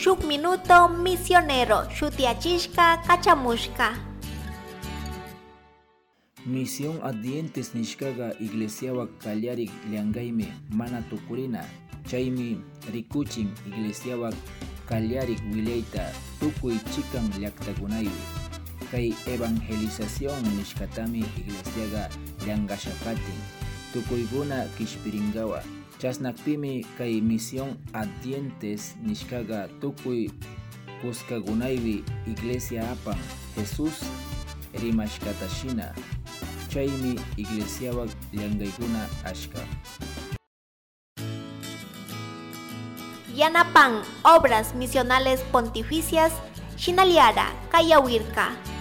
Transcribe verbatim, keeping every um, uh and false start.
shuk minuto misionero shutiachishka kachamushka. Misión Advientes nishkaga iglesiawa kallarik llankaymi mana tukurina. Chaymi rikuchin iglesiawa kallarik wilayta tukuy chikan llaqtakunaypi. Kay evangelización nishkatami iglesiaga llankashakatin tukuykuna kishpiringawa. Chasnakpimi kay Misión Advientes nishkaga tukuy kuskakunaypi iglesia apan Jesús rimashkatashina. Chaymi iglesiawa llankaykuna ashka. Yanapan obras misionales pontificias Shinaliara Kayawirka.